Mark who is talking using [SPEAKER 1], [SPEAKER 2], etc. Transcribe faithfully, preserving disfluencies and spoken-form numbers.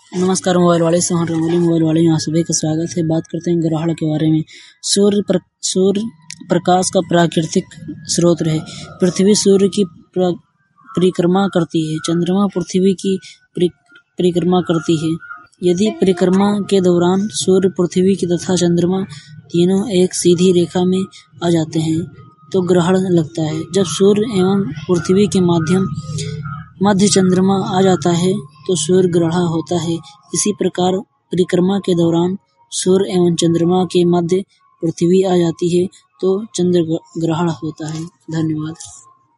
[SPEAKER 1] नमस्कार मोबाइल वाले से रंगोली मोबाइल वाले यहाँ सभी का स्वागत है। बात करते हैं ग्रहण के बारे में। सूर्य प्र, सूर्य प्रकाश का प्राकृतिक स्रोत है। पृथ्वी सूर्य की परिक्रमा करती है। चंद्रमा पृथ्वी की परिक्रमा करती है। यदि परिक्रमा के दौरान सूर्य पृथ्वी की तथा चंद्रमा तीनों एक सीधी रेखा में आ जाते हैं तो ग्रहण लगता है। जब सूर्य एवं पृथ्वी के माध्यम मध्य चंद्रमा आ जाता है तो सूर्य ग्रहण होता है। इसी प्रकार परिक्रमा के दौरान सूर्य एवं चंद्रमा के मध्य पृथ्वी आ जाती है तो चंद्र ग्रहण होता है। धन्यवाद।